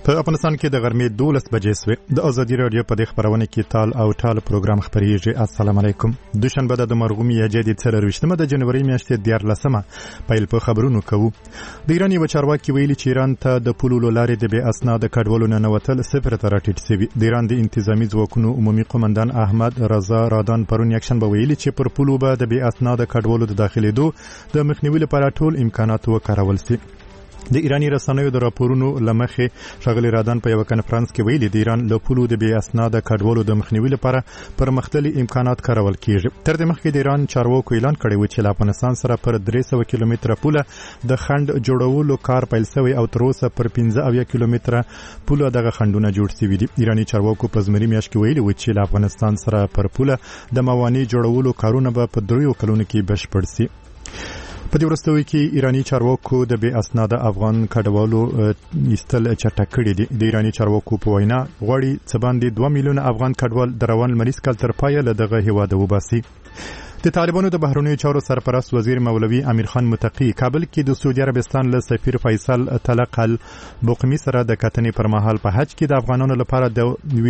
په افغانستان کې د غرمې 12 بجې سوې د ازادي رادیو په دې خبرونه کې تال او ټال پروګرام خبريږي. السلام علیکم. دوشنبه د مرغومي جدید 23 د جنوري میاشتې 14 پیل په خبرونو کوو. د ایران یو چارواکي ویلي چې ایران ته د پولو لارې د بې اسناد کډوالو نه نوتل صفر ته راټیټ شوی. د ایران د انتظامی ځواکونو عمومي قومندان احمد رضا رادان پرون یکشنبه ویلي چې پر پولو به د بې اسناد کډوالو د داخلېدو د مخنیوي لپاره ټول امکانات وکارول شي. د ایرانی رسنیو د راپورونو لمخې شغلی رادان په یو کنفرانس کې ویلي د ایران له پولو د بې اسناد کډوالو د مخنیوي لپاره پرمختللي امکانات کارول کیږي. تر دې مخکې د ایران چارواکو اعلان کړی و چې له افغانستان سره پر 300 کیلومتره پوله د خند جوړولو کار پیل شوی او تر اوسه پر 15 کیلومتره پوله دغه خندونه جوړ شوي دي. ایرانی چارواکو په زمري میاشت کې ویلي و چې له افغانستان سره پر پوله د موانع جوړولو کارونه به په 3 کلونو کې بشپړ شي. په دې وروستیو کې ایرانی چارواکو د بې اسناد افغان کډوالو ایستل چټک کړي دي. د ایرانی چارواکو په وینا غواړي څه باندې 2 میلیونه افغان کډوال د روان لمریز کال تر پایه له دغه هیواده وباسي. د طالبانو د بهرنیو چارو سرپرست وزیر مولوي امیر خان متقی کابل کې د سعودي عربستان له سفیر فیصل طلق البقمی سره د کتنې پر مهال په حج کې د افغانانو لپاره د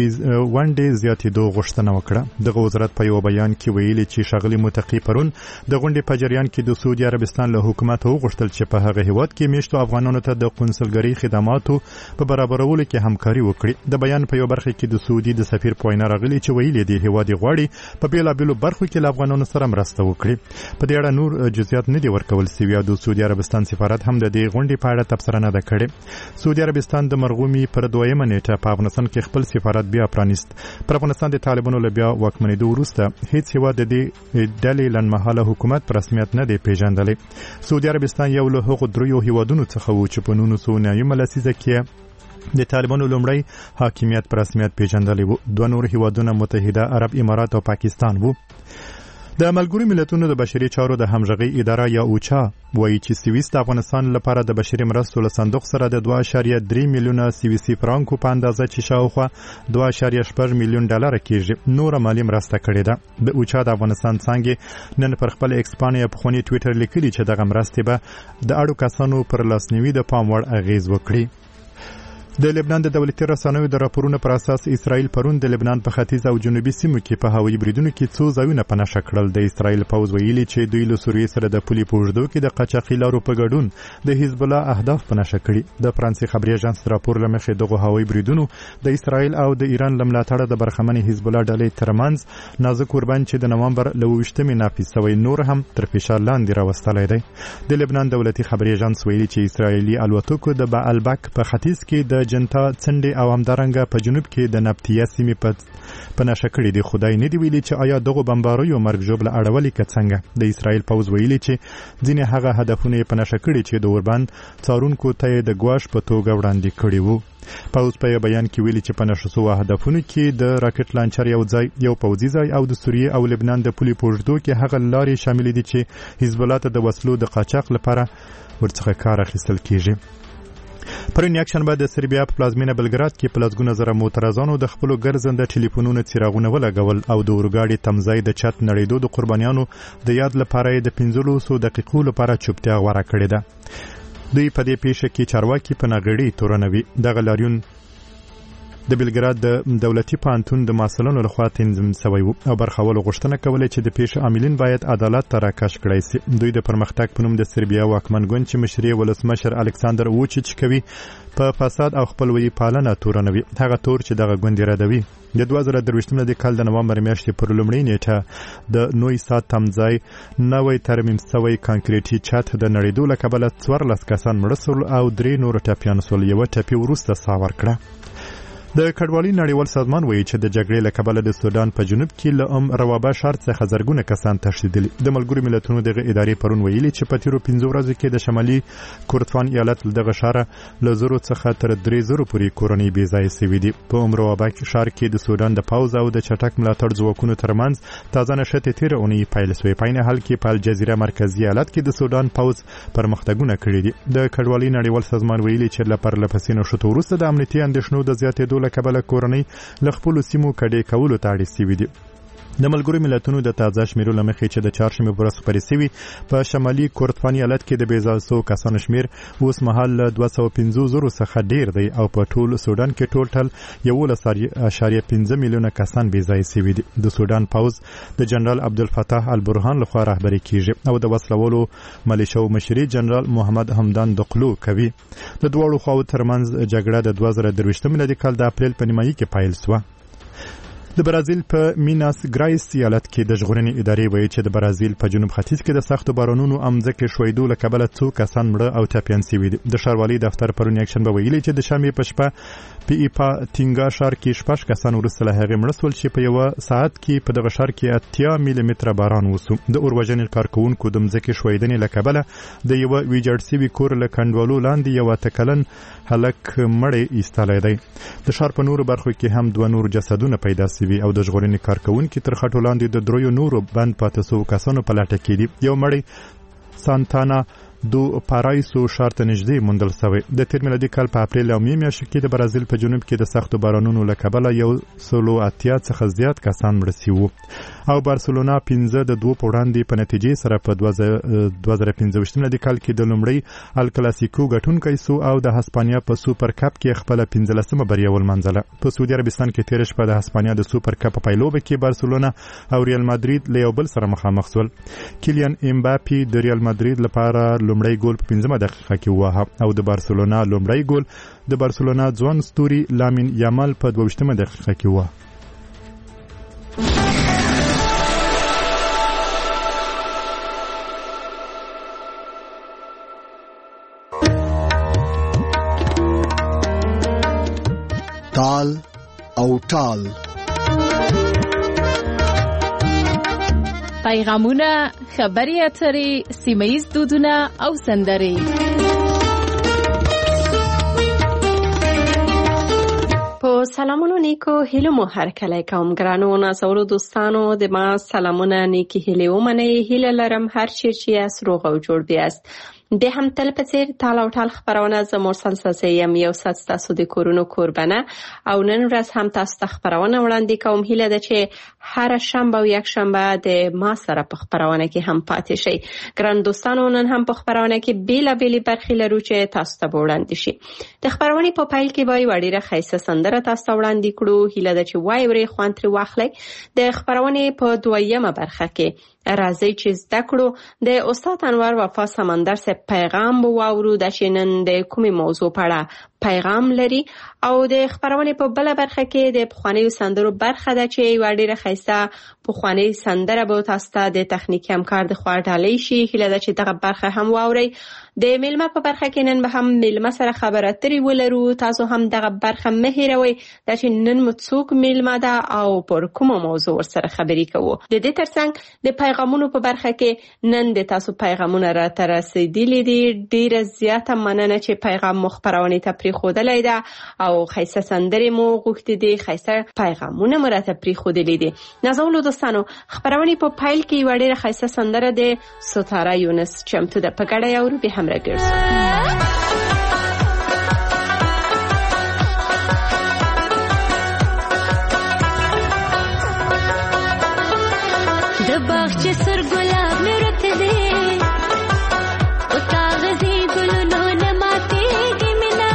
ونډې زیاتېدو غوښتنه وکړه. دغه وزارت په یو بیان کې ویلي چې شغلی متقی پرون د غونډې په جریان کې د سعودي عربستان له حکومت وغوښتل چې په هغه هیواد کې میشتو افغانانو ته د قونسلګرۍ خدماتو په برابرولو کې همکاري وکړي. د بیان په یو برخه کې د سعودي د سفیر په وینا راغلي چې ویلي دی هیواد غواړي په بیلابیلو برخو کې له افغانانو سره مرسته وکړي. په دې اړه نور جزئیات نه دي ورکول شوي. د سعودي عربستان سفارت هم د دې غونډې په اړه تبصره نه ده کړې. سعودي عربستان د مرغومي پر 2مه نیټه په افغانستان کې خپل سفارت بیا پرانیست. پر افغانستان د طالبانو له بیا واکمنېدو وروسته هیڅ هیواد د دې ډلې لنډمهاله حکومت په رسمیت نه دی پیژندلی. سعودي عربستان یو له هغو 3 هیوادونو څخه و چې په 1990 لسیزه کې د طالبانو لومړی حاکمیت په رسمیت پیژندلی و. 2 نور هیوادونه متحده عرب امارات او پاکستان وو. د ملګرو ملتونو د بشري چارو د همغږي اداره یا اوچا وایي چې سویس د افغانستان لپاره د بشري مرستو له صندوق سره د 2.3 میلیونه سویسي فرانکو په اندازه چې شاوخوا 2.8 میلیون ډالر کېږي نور مالی مرسته کړې ده. د اوچا د افغانستان څنګه نن پر خپل ایکسپانیا په خونی ټوئیټر لیکلي چې دغه مرستې به د اړو کسانو پر لاسنیوي د پام وړ اغیز وکړي. د لبنان د دولتي رسنیو د راپورونو پر اساس اسرائیل پرون د لبنان په ختیځ او جنوبي سیمو کې په هوایي بریدونو کې څو ځایونه په نښه کړل. د اسرائیل پوځ ویلي چې دوی له سوریې سره د پولې په اوږدو کې د قاچاقي لارو په ګډون د حزب الله اهداف په نښه کړي. د فرانسې خبري اژانس راپور له مخې دغه هوایي بریدونو د اسرائیل او د ایران له ملاتړه د برخمنې حزب الله ډلې ترمنځ نازک وربند چې د نومبر له 28مې نافذ شوی نور هم تر فشار لاندې راوستلی دی. د لبنان دولتي خبري اژانس ویلي چې اسرائیلي الوتکو د بعلبک په ختیځ کې د جنتا او همدارنګه په جنوب کې د نبطیه سیمې په نښه کړي دي. خدای نه دی ویلي چې آیا دغه بمباریو مرګ ژوبله اړولې که څنګه. د اسرائیل پوځ ویلي چې ځینې هغه هدفونه په نښه کړي چې د اوربند څارونکو ته یې د ګواښ په توګه وړاندې کړي وو. پوځ په بیان کې ویلي چې په نښه شوو هدفونو کې د راکټ لانچر یو پوځي ځای او د سوریې او لبنان د پولې په اوږدو کې هغه لارې شاملې دي چې حزب الله ته د وسلو د قاچاق لپاره ورڅخه کار اخیستل کیږي. پرون یکشنبه د سربیا په پلازمینه بلګراد کې په لسګونه زره معترضانو د خپلو ګرځنده ټلیفونونو څراغونه ولګول او د اورګاډي تمځای د چت نړېدو د قربانیانو د یاد لپاره د 15 دقیقو لپاره چوپتیا غوره کړې ده. دوی په دې پیښه کې چارواکي په نغړې تورنوي. دغه لاریون د بلګراد د دولتي پوهنتون د محصلانو لخوا تنظیم شوی و او برخوالو غوښتنه کوله چې د پیښې عاملین باید عدالت ته راکش کړای شي. دوی د پرمختګ په نوم د سربیا واکمن ګوند چې مشري ولسمشر الکساندر ووچیچ کوي په فساد او خپلوي پالنه تورنوي. هغه تور چې دغه ګوند ردوي. د 2023 د کال د نومبر میاشتې پر لومړۍ نیټه د نوې سات تمځای نوې ترمیم شوی کانکریټي چت د نړېدو له کبله 14 کسان مړه شول او 3 نور ټپیان شول. یو ټپي وروسته ساه ورکړه. د کډوالۍ نړیوال سازمان وایي چې د جګړې له کبله د سودان په جنوب کې له روابه ښار څخه زرګونه کسان تښتېدلي. د ملګرو ملتونو دغه ادارې پرون ویلي چې په تیرو 15 ورځو کې د شمالي کردفان ایالت دغه ښار له 0 څخه تر 3,000 پورې کورنۍ بې ځایه شوي دي. په روابه ښار کې د سودان د پوځ او د چټک ملاتړ ځواکونو ترمنځ تازه نښتې تېره اونۍ پیل شوې. په عین حال کې په الجزیره مرکزي ایالت کې د سودان پوځ پرمختګونه کړي دي. د کډوالۍ نړیوال سازمان ویلي چې له پرلپسې نښتو وروسته د امنیتي اندېښنو د زیاتېدو له کبله کورنۍ له خپلو سیمو کډې کولو ته اړ شوي دي. د ملګرو ملتونو د تازه شمیرو لمخې چې د چهارشنبې په ورځ خپرې شوي په شمالي کردستان ایالت کې د بې ځایه کسانو شمیر اوس مهال 250,000 څخه ډیر دی او په ټول سودان کې ټوټل 11.5 میلیونه کسان بې ځایه شوي دي. د سودان پوځ د جنرال عبدالفتاح البرهان لخوا رهبري کیږي او د وسلوالو ملیشو مشري جنرال محمد حمدان دقلو کوي. د دواړو خواو ترمنځ جګړه د 2023 میلادي کال د اپریل په نیمایي کې پیل شوه. د برازیل په میناس ګرایس ایالت کې د ژغورنې ادارې وایي چې د برازیل په جنوب ختیځ کې د سختو بارانونو امځکه شویدو له کبله څو کسان مړه او ټپیان شوي دي. د ښاروالۍ دفتر پرون یکشنبه ویلي چې د شنبې په شپه په ایپا ټینګا ښار کې 6 کسان وروسته له هغې مړه شول چې په یو ساعت کې په دغه ښار کې 80 ملي متره باران وشو. د اوروژنې کارکونکو د مځکې شویدنې له کبله د یو ویجاړ شوي کور له کنډوالو لاندې یو تکلن هلک مړی ایستلی دی. د ښار په نورو برخو کې هم 2 نور جسدونه پیدا شوي او د ژغورنې کارکونکو تر خټو لاندې د 3 نورو بند پاتې شوو کسانو په لټه کې دي. یو مړی سانتانا دو پارایسو ښار ته نږدې موندل شوی. د تیر میلادي کال په اپریل او مې میاشت کې د برازیل په جنوب کې د سختو بارانونو له کبله 180 څخه زیات کسان مړه شوي او بارسلونا 15 د 2 په وړاندې په نتیجې سره په 2015 میلادي کال کې د لومړی الکلاسیکو ګټونکی سو او د هسپانیا په سوپر کپ کې خپل 15مه بریا ولمنځله. په سعودي عربستان کې تیر شپه د هسپانیا د سوپر کپ په پیلوبه کې بارسلونا او ریال مادرید له یو بل سره مخامخ شول. کیلیان امباپي د ریال مادرید لپاره لومړی ګول په 15مه دقیقه کې ووهه او د بارسلونا لومړی ګول د بارسلونا ځوان ستوري لامین یامال په 22مه دقیقه کې ووهه. تال او ټال پیغامونه، خبري اترې، سیمه‌ییز دودونه او سندرې. سلامونو نیکو هیلو مو هر کله کوم ګرانو نازولو دوستانو د ما سلامونه نیکی هیله ومنئ. هیله لرم هر چیرې یاست روغ او جوړ بیاست. د هم تل په څیر تال او ټال خبرونه ز مرسل ساسیم یو سات تاسو د کورونو قربانه او نن ورځ هم تاسو ته خبرونه وړاندې کوم. هیله ده چې هر شنبه او یک شنبه د ما سره په خبرونه کې هم پاتې شئ. ګران دوستانو نن هم په خبرونه کې بیلابېلې برخې لرو چې تاسو ته وړاندې شي. د خبرونه په پایل کې وای وړيره خیسه سندره تاسو ته وړاندې کړو. هیله ده چې وای ورې خوان تر واخلئ. د خبرونه په 2مه برخه کې راځي چې زده کړو د استاد انور وفا سمندر سے پیغام واورو د شینن د کومې موضوع په اړه پیغام لري او د خبرونه په بل برخه کې د پخوانی سندرو برخه ده چې وړيره خیسه پخوانی سندره به تاسو ته د تخنیکی همکار د خوا ډالۍ شي. هیله ده چې دغه برخه هم واورئ. د میلمه په برخه کې نن به هم میلمه سره خبره اترې ولرو. تاسو هم دغه برخه مه هېروئ چې نن مو څوک میلمه ده او پر کومه موضوع سره خبرې کوو. د دې ترڅنګ د پیغامونو په برخه کې نن د تاسو پیغامونه را رسیدلي دي. ډیره زیاته مننه چې پیغام مخبرونه ته پریښودلای ده او خیسه سندرې مو غوښتې دي، خیسه پیغامونه مو راته پریښودلي دي. نازولو دوستانو خبرونه په پایل کې وړيره خیسه سندره د ستاره یونس چمتو ده. په ګډه یو به همراه ګرځو. د باغچې سر ګلاب مې رته دی او کاغذي ګلونو نه ماتېږي مینا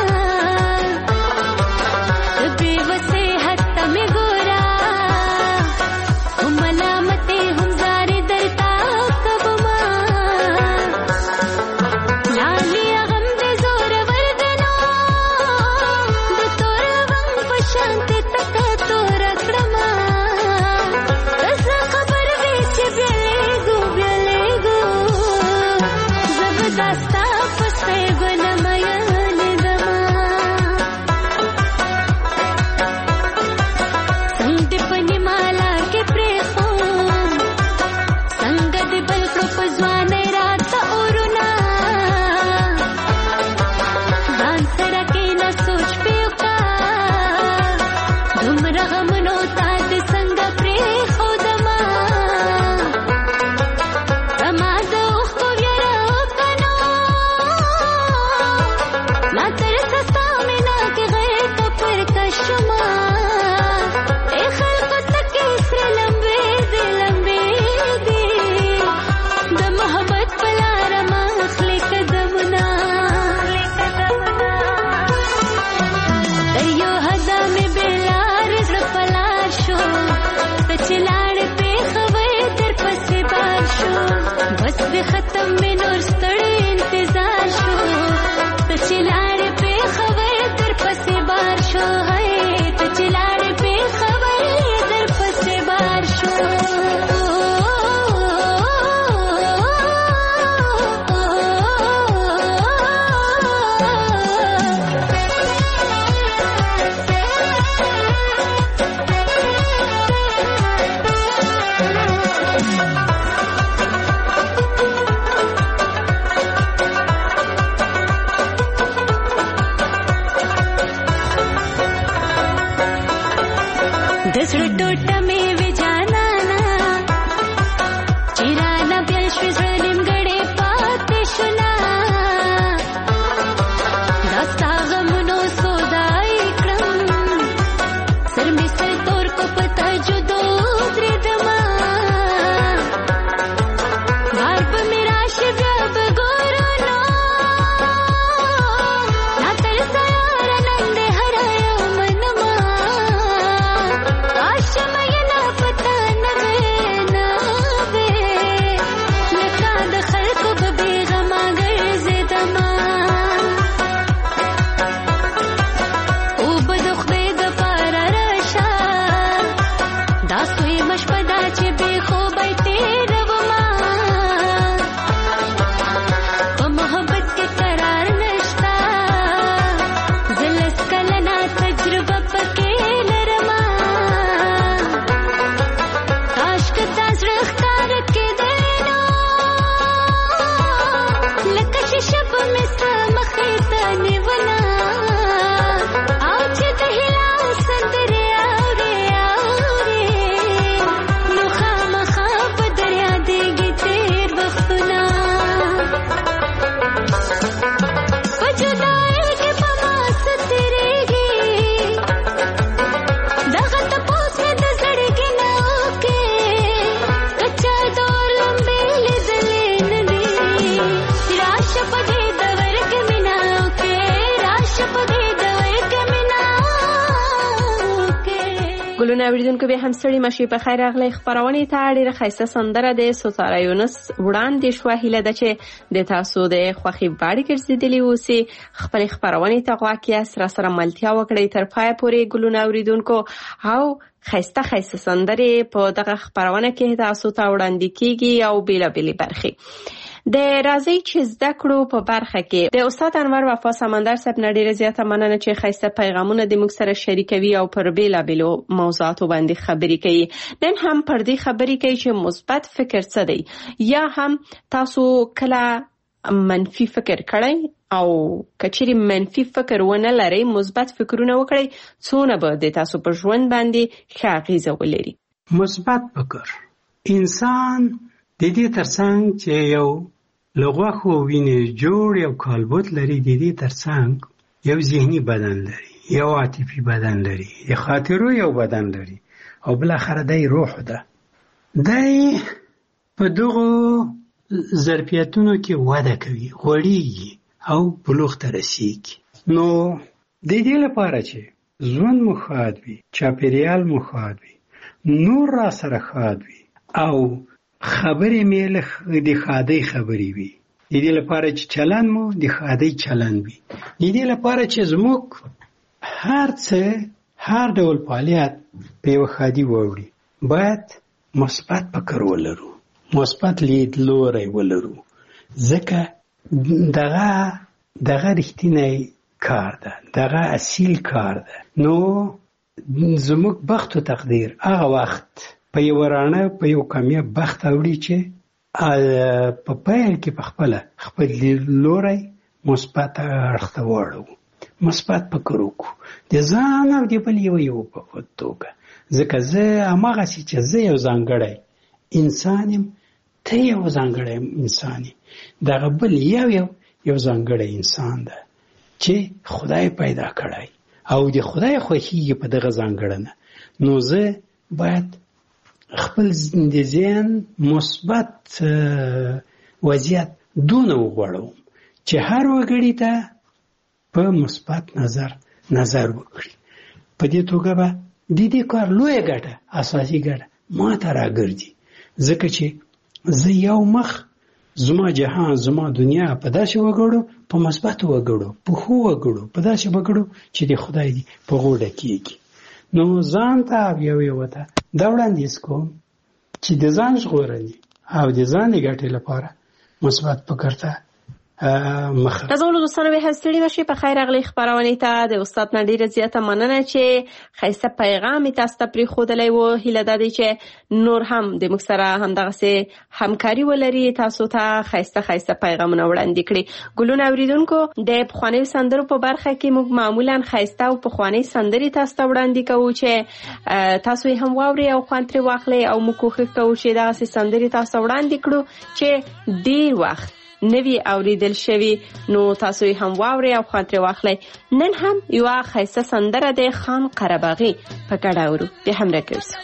بې وسې حتی مې ګورا هم ملامتې هم زارې درته کومه لالیا شو زړه نیمګړی پاتې شولا دا ستا غمونو سودای کړم سر مې سر تور کو په تجدو درېدما بار په مې راشي بیا به ګورو نو لا تر سیاره نن دې هر یو منما کاش مې نه پته نه وې نه وې لکه د خلکو په بېغمه ګرځېدما اوبه د خدای دپاره راشه دا سویمه شپه ده چې بې خوبی تېرومه په محبت کې قرار نشته زه لس کلنه تجربه پکې لرمه کاشکې دا زړه ښکاره کېدی نو لکه شیشه به مې ستا مخې ته نیوله او چې د هیلا سندرې اورې نو خامخا په دریا دیږي تېر وختونه په جدایۍ کې په ما څه تېرېږي دغه تپوس مې د زړګي نه وکړې که چا د اور لمبې لیدلې نه دي راشه په دې دور کې مینه وکړې راشه په دې دور کې مینه وکړې ګلونه اوریدونکو به هم ستړي مشي په خیر راغلی خبرونه ته ډیره ښایسته سندره د ستاره یونس وړاندې شوه هیله ده چې د تاسو د خوښي وړ ګرځېدلې اوسي خپل خبرونه ته غواکیا سره ملتیا وکړئ تر پای پورې ګلونه اوریدونکو او ښایسته سندرې په دغه خبرونه کې تاسو ته وړاندې کیږي او بیلابېلې برخې د راځي چې زده کړو په برخه کې د استاد انور وفا سمندر صاحب نه ډیره زیاته مننه چې ښایسته پیغامونه د موږ سره شریکوي او پر بیلابېلو موضوعاتو باندې خبرې کوي نن هم پر دې خبرې کوي چې مثبت فکر څه دی یا هم تاسو کله منفي فکر کړئ او کچېرې منفي فکر ونه لرئ مثبت فکرونه وکړئ څونه به د تاسو په ژوند باندې ښه اغېزه ولري مثبت فکر انسان د دې ترڅنګ چې یو له غوښو وینې جوړ یو کالبوت لري د دې ترڅنګ یو ذهني بدن لري یو عاطفي بدن لري د خاطرو یو بدن لري او بالاخره دی روح ده دی په دغو ظرفیتونو کې وده کوي غوړېږي او بلوغ ته رسېږي نو د دې لپاره چې ژوند مو ښاد وي چاپېریال مو ښاد وي نور را سره ښاد وي او خبرې مې له د ښادۍ خبرې وي د دې لپاره چې چلند مو د ښادۍ چلند وي د دې لپاره چې زموږ هر څه هر ډول فعالیت په یوه ښادي واوړي باید مثبت فکر ولرو مثبت لیدلوری ولرو ځکه دغه رښتینی کار ده دغه اصیل کار ده نو زموږ بخت و تقدیر هغه وخت په یو رانه په یو کامیاب بخت اوړي چې په پیل کې په خپل لوري مثبت اړخ ته واړو مثبت فکر وکړو د ځان او د بل یو په توګه ځکه زه هماغسې چې زه یو ځانګړی انسان یم ته یو ځانګړی انسان یې دغه بل یو ځانګړی انسان ده چې خدای پیدا کړی او د خدای خوښیږي په دغه ځانګړنه نو زه باید خپل د ذهن مثبت وضعیت دونه وغوړوم چې هر وګړي ته په مثبت نظر وکړي په دې توګه به د دې کار لویه ګټه اساسي ګټه ما ته راګرځي ځکه چې زه یو مخ زما جهان زما دنیا په داسې وګړو په مثبت وګړو په ښو وګړو په داسې وګړو چې د خدای په غوډه کېږي نو ځان ته یو ته دا وړاندیز کوم چې د ځان ژغورنې او د ځان ګټې لپاره مثبت فکر ته مخه. تاسو دوستانو به هستړي مشي په خیر اغلی خبرونه ته د استاد نډیر زیاته مننه چې خیسته پیغام تاسو ته پری خودلای و هیله ده چې نور هم د مکسره هم دغه سه همکاري ولري تاسو ته خیسته پیغامونه وړاندې کړي. ګلونه اوریدونکو د پخوانی سندرو په برخه کې موږ معمولا خیسته او پخوانی سندري تاسو ته وړاندې کوو چې تاسو هم واوري او خوانتري واخلي او موږ کوښښ کوو چې دغه سه سندري تاسو وړاندې کړو چې ډیر وخت نوی اوریدل شوی نو تاسو هم واوري او خاطر واخلئ. نن هم یو خیسته سندره د خان قرباغي په کډه اورو د همره کړس.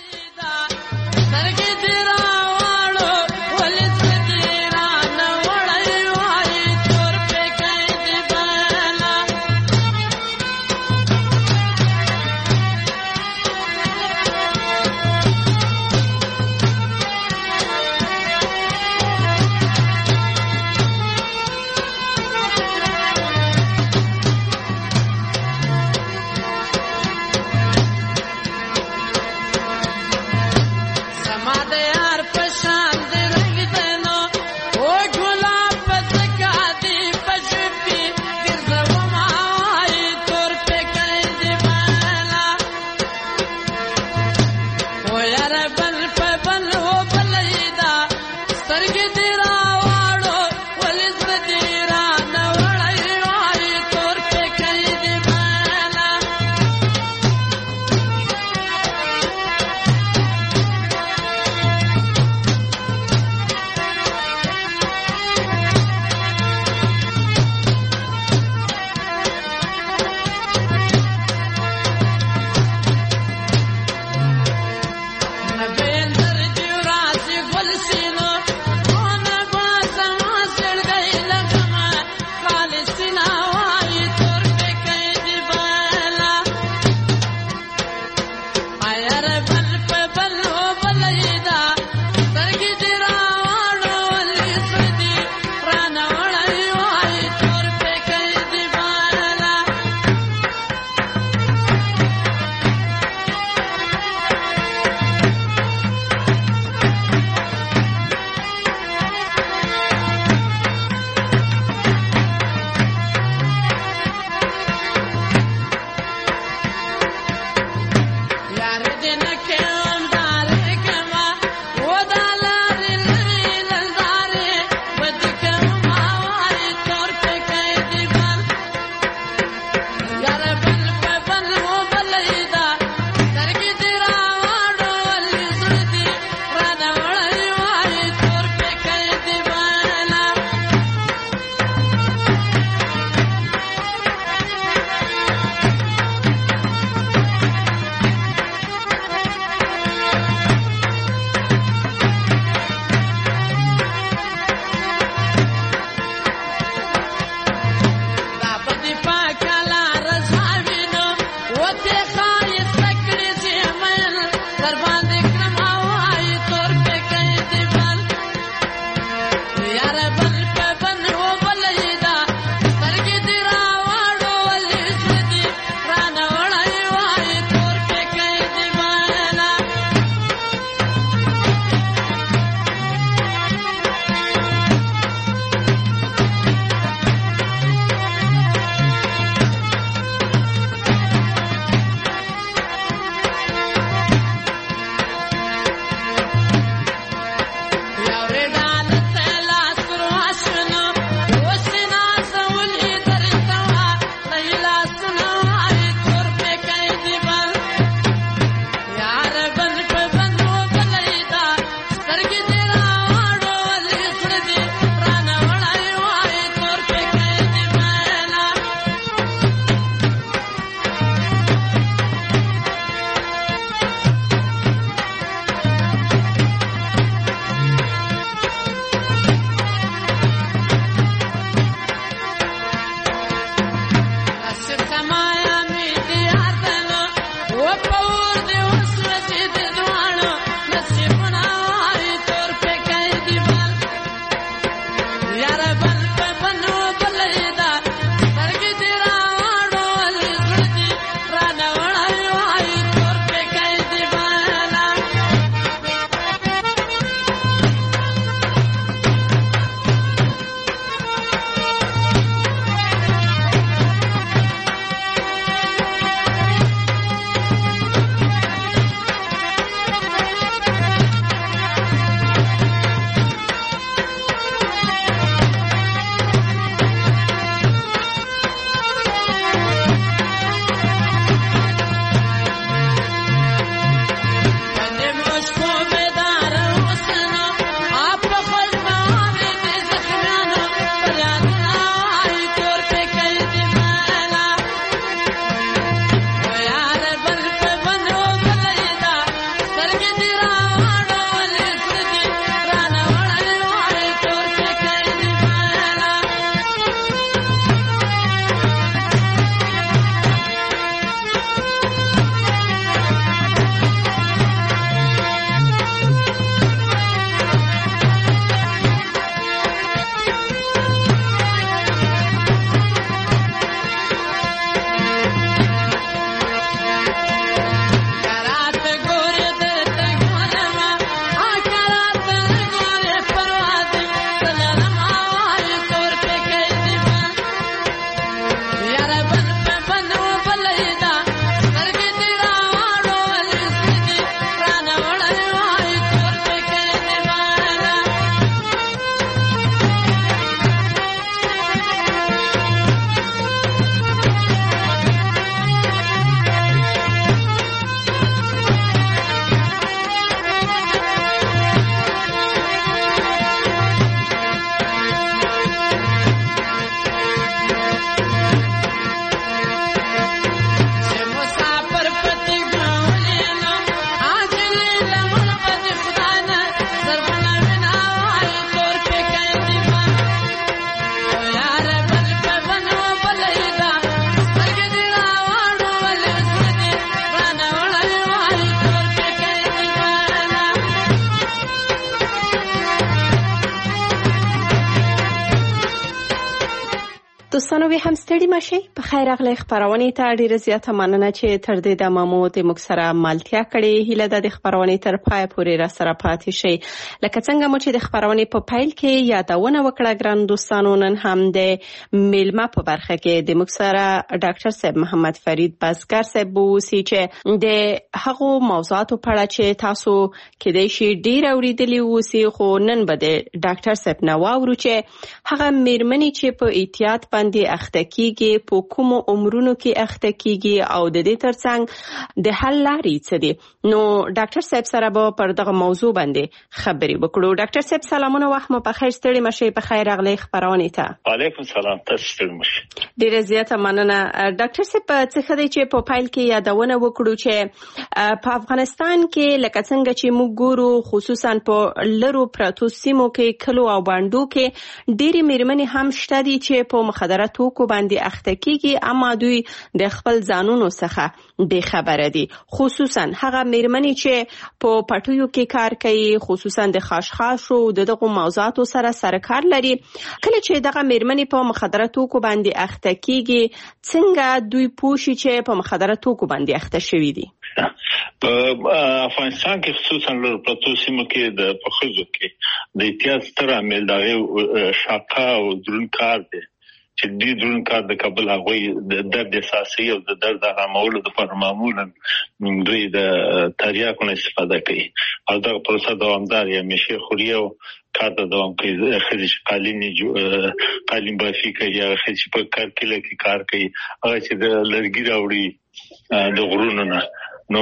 دوستانو به هم ستړي مشي په خیر راغلی خبرونه ته ډیره زیاته مننه چې تر دې د مامو د مکسره ملتیا کړي هله د خبرونه تر پای پورې را سره پاتې شي لکه څنګه مو چې د خبرونه په پایل کې یادونه وکړه ګران دوستانو نن هم د میلمه په برخه کې د مکسره ډاکټر صاحب محمد فرید بزګر صاحب ووسی چې د هغو موضوعاتو په اړه چې تاسو کې د شي ډیر اوریدلی ووسی خو نن به د ډاکټر صاحب نو اورو چې هغه میرمنې چې په احتیاط باندې اخته کیږي په کوم عمرونو کې اخته کیږي او د دې ترڅنګ د حل لارې څه دي نو ډاکټر صاحب سره به پر دغه موضوع باندې خبرې وکړو ډاکټر صاحب سلامونه وخت مو په خیر ستړي مشي په خیر راغلی خبرونه ته وعلیکم السلام تاسو ستړي مشي ډیره زیاته مننه ډاکټر صاحب څه خدای چې په پایل کې یادونه وکړو چې په افغانستان کې لکه څنګه چې موږ ګورو خصوصا په لرو پراتو سیمو کې کلو او باندو کې ډېری میرمنې هم شته دي چې په مخدره توکو باندې اخته کیږي اما دوی د خپل ځانونو څخه بے خبره دي خصوصا هغه میرمنې چې په پټیو کې کار کوي خصوصا د خاشخاشو دغه موضوعاتو سره کار لري کله چې دغه میرمنې په مخدره توکو باندې اخته کیږي څنګه دوی پوښي چې په مخدره توکو باندې اخته شوي دي په افغانستان کې خصوصا لرو پراتو سیمو کې د پخوزو کې د احتیاط ستر عامل د شاقه او درون کار دی چې دې درون کار د کابل هغه د درد اساسي او د درد آرامولو لپاره معمولا دوی د تریاکو نه استفاده کوي او دا پروسه دوامدار یا مشه خوري او کار د دوام کوي خځې قالین بافي کوي یا خځې په کار کې کار کوي هغه چې د لرګي راوړي د غرونو نه نو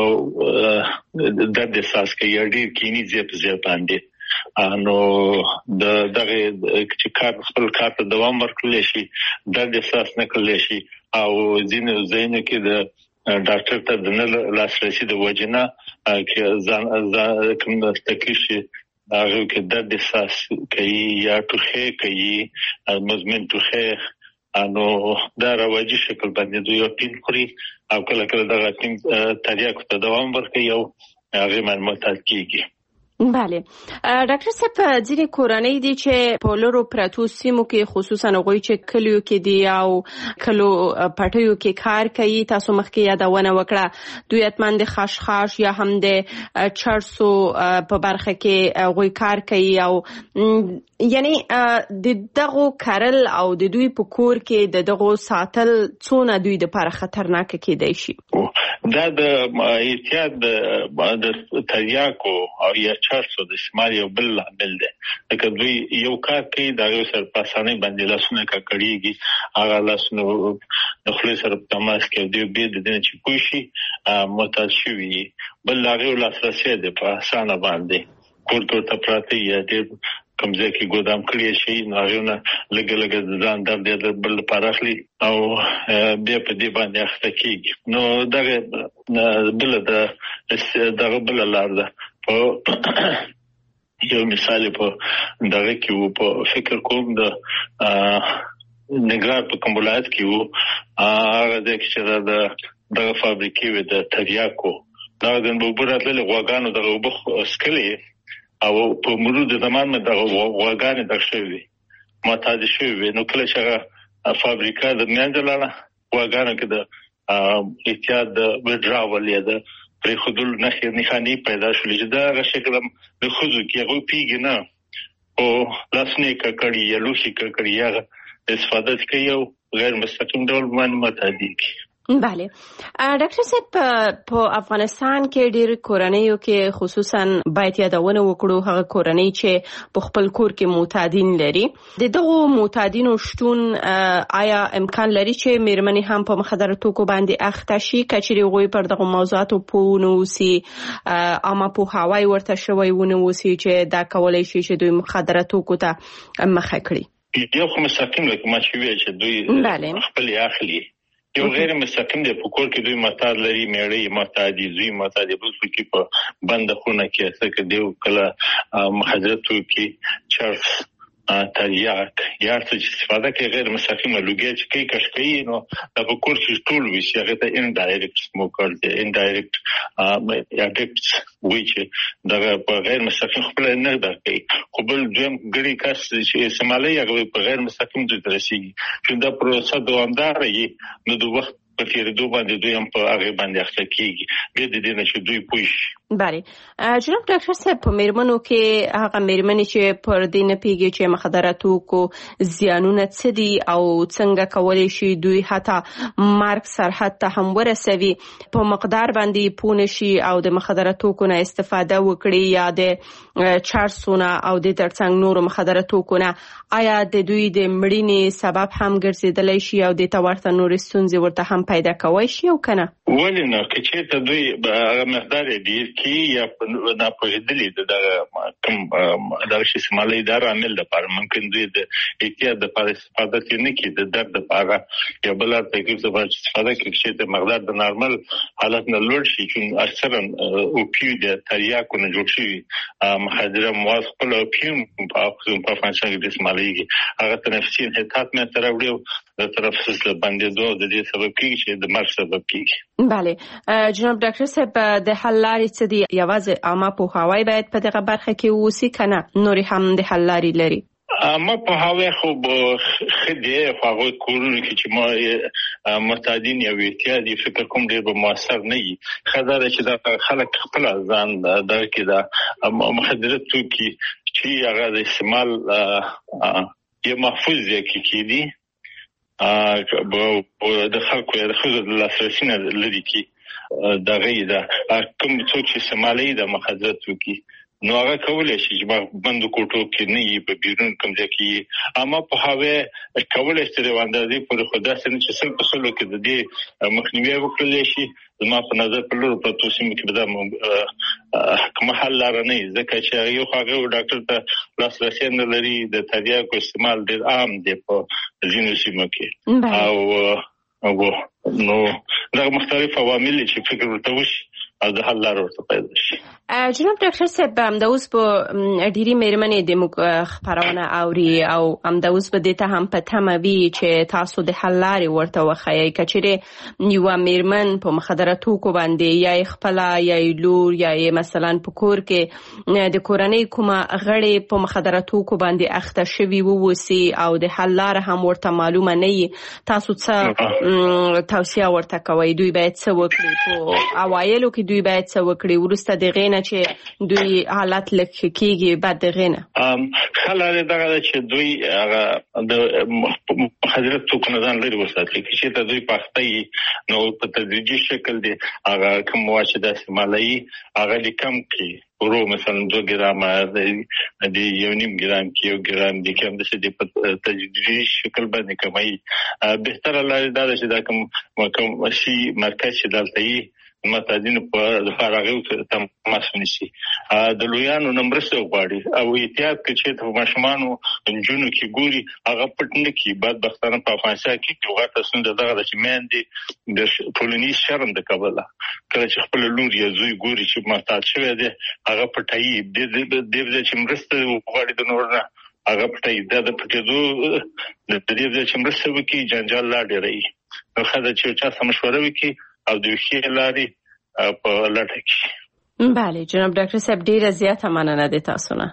درد احساس کوي ډیر کینی زیات باندې نو دغه چې کار خپل کار ته دوام ورکړل شي درد احساس نه کړل شي او ځینې کې د ډاکټر ته د نه لاسرسي د وجنه کې ځان کوم تکلیف هغه کې درد احساس کوي یا ټوخه کوي مزمن ټوخه نو دا راوځي شکل باندې دوی پین خوري او کله دغه پین تریاکو ته دوام ورکوي او هغه معلومات کیږي بله ډاکټر صاحب ځینې کورنۍ دي چې په لرو پراتو سیمو کې خصوصا هغوی چې کلیو کې دي او کلو پټیو کې کار کوي تاسو مخکې یادونه وکړه دوی اتمن د خاشخاش یا هم د چرسو په برخه کې هغوی کار کوي او یعنی د دغه کارل او د دوی په کور کې د دغه ساتل څونه دوی د لپاره خطرناک کېدای شي دا د احتیاط د تریاکو او یا چرسو د استعمال یو بل عامل دی لکه دوی یو کار کوي دا یو سر پاسانه باندې لاسونه کړيږي هغه لاسونه د خپل سره په تماس کې دی به د دې چې پوښي متعال شوی بل هغه لاسرسي دی په اسانه باندې کوټه ته پراته یا دې کومځه کې ګودام کړی شي ناغونه لګ ځان درد بل پارخلي او بیا په دې باندې اخته کیږي نو دغه دغه بل لار ده په یو مثال په دغه کې په فکر کوم د نګار په کومولات کې وو هغه د چې د فابریکې و د تریاکو دا د بوبراتل غواګانو د وبخ اسکلي او په مرور د زمان مې د غواګانې درشوي ماته شوی نو کله چې فابریکا د میانځلاله غواګانو کې د احتیاط د وډراول یا د پر خودل نخانی پیدا شول چې دا شکلم د خوځو کې غو پیګ نه او لاسنه کړي یا لوشي کړي یا استفاده کوي او غیر مستقیم ډول باندې متعدي بله ډاکټر صاحب په افغانستان کې ډېر کورنیو کې خصوصا باید یادونه وکړو هغه کورنۍ چې په خپل کور کې معتادین لري دغه معتادینو شتون آیا امکان لري چې میرمنې هم په مخدره توکو باندې اخته شي کچري غوي پر دغه موضوعاتو پونوسي اما په هواي ورته شوی ونوسي چې دا کولای شي چې دوی مخدره توکو ته مخه کړي یو کوم مستقیم لکه ما چې دوی خپل اخلي یو غیر مستقیم دی په کور کې دوی معتاد لري میړې معتادي زوی معتادي بل څه کې په بند خونه کې څه کې دی کله مخدره توکي چرس تریاک یا څه استفاده کوي غیر مستقیمه لوګي چې کوي کشکي نو د کور کې ټول وي چې هغه ته انډایرکټ سموکر دی انډایرکټ اډکټ وي چې دا په غیر مستقیم خپل نه درکې خو بل دویم ګړي کس چې استعمالي هغه په غیر مستقیم د رسیدي چې دا پروسه دوامدار وي نو د وخت په تیریدو باندې دوی هم په هغه باندې اخته کیږي به د دې نه چې دوی پوښ بله جناب ډاکټر صاحب په میرمنو کې هغه میرمنې چې پر دې نه پیږي چې مخدراتو کو زیانونه څه دي او څنګه کولای شي دوی حتی مرګ سرحد ته هم ورسوي په مقدار باندې پونه شي او د مخدراتو کو نه استفاده وکړي یا د چارسونه او د ترڅنګ نور مخدراتو کو نه آیا د دوی د مړینې سبب هم ګرځیدلی شي او د تورته نور ستونزې ورته هم پیدا کوي شي او کنه ولې نه چې ته دوی هغه مقدار دی کی یا نه پوهېدلې د کوم د استعمالي اداره عمل د پر ممکن دوی د احتیاط د پر استفاده نه کی د درد لپاره یا بل څه کې د استفاده کې چې د مقدار د نارمل حالت نه لوړ شي چې اکثرا او پیو د تریاکو نه جوړ شي مخدره مواد خپل او پیو په فانکشن کې استعمالي هغه تنفسي انحطاط مې تر وړو د تنفس باندې دوه د دې سبب کیږي چې د مرګ سبب کیږي بله جناب ډاکټر صاحب د حل لارې څه دي یوازې عامه پوهاوی باید په دغه برخه کې وسی کنه نورې هم د حل لارې لري ما په هغه خو خدي هغه کورونه کې چې ما متعدین یا ویتیادي فکر کوم ډېر به موثر نه وي خدای چې دا خلک خپل ځان درکې دا مخدرات توکي چې هغه د استعمال یو محفوظ ځکه کې دي د خلکو د خزو د لاسرسي نه لري کې دا غیدا کوم څوک چې استعمالي د مخدرات توکي نو هغه کولای شي چې بند کوټو کې نه یي په بیرون کوم ځای کې اما په هغه کولای شي د اندازې پر خدا سره چې څل په څلو کې د دې مخنیوي وکړل شي زما په نظر په لور په توسیم کې به کوم حل لار نه ځکه چې یو هغه ډاکټر ته لاسرسي نه لري د تریاکو استعمال ډېر عام دی په ځینو سیمو کې او نو دا مختلف عوامل چې فکر ورته وشي او د حل لار ورته پیدا شي جناب ډاکټر صاحب د اوس په ډيري میرمنې د خبرونه اوري او د اوس په دې ته هم پته وي چې تاسو د حل لارې ورته وخایي کچېره یو میرمن په مخدراتو کو باندې یا خپل یا لور یا مثلا په کور کې د کورنۍ کومه غړي په مخدراتو کو باندې اخته شوی ووسی او د حل لار هم ورته معلومه نه وي تاسو څه توصيه ورته کوي دوی باید څه وکړي په اوایلو کې دوی باید څه وکړي ورسته د غینه چې دوی حالت لکه کېږي بعد د غینه خلاره دغه چې دوی هغه د مخدرات څوک نه ځان لري وساتي چې ته دوی پختې نو په تدریجي شکل دی هغه کوم واشه د استعمالي هغه لیکم کې ورو مثلا 2 ګرام د 1.5 ګرام کې 1 ګرام د کوم د څه د تدریجي شکل باندې کمای بهتره لاره دا چې دا کوم شي مرکز چې دلته متعدین په فارغو تماس ونیسي د لویانو نمبرسه غواړي او احتیاط کوي چې په ماشومانو جنونو کې ګوري هغه پټنه کې بعد بختانه په افغانستان کې یو غټه سند دغه چې مېندې د ټولنیز شرم د کابل کله چې خپل لور یا زوی ګوري چې محتاج شوی دی هغه پټایي د دې چې مرسته غواړي د نور نه هغه پټایي د پټېدو د دې چې مرسته وکړي جنجال لا ډېرې نو خدای چې چا سمشوره وکړي او د وشي لاري په لټه کې بله جناب ډاکټر صاحب ډیره زیاته مننه ده تاسو نه